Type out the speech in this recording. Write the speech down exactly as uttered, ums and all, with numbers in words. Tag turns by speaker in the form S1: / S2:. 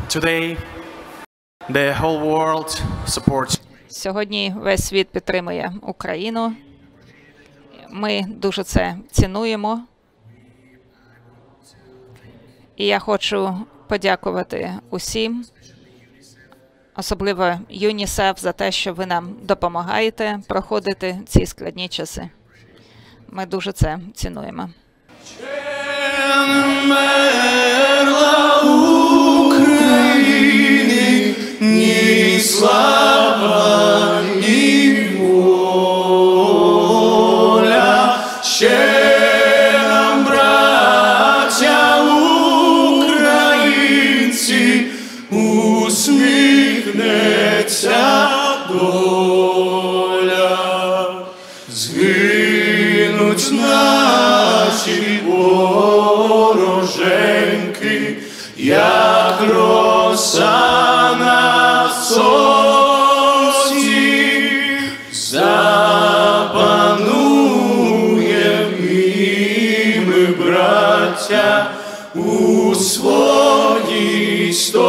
S1: Today, the whole world supports.
S2: Сьогодні весь світ підтримує Україну. Ми дуже це цінуємо. І я хочу подякувати усім, особливо ЮНІСЕФ, за те, що ви нам допомагаєте проходити ці складні часи. Ми дуже це цінуємо.
S3: Україні ні слава, ні воля. Ще нам, браття українці, усміхнеться доля. Згинуть наші вороженьки, як роса на сонці, запануєм і ми, браття, у своїй стороні.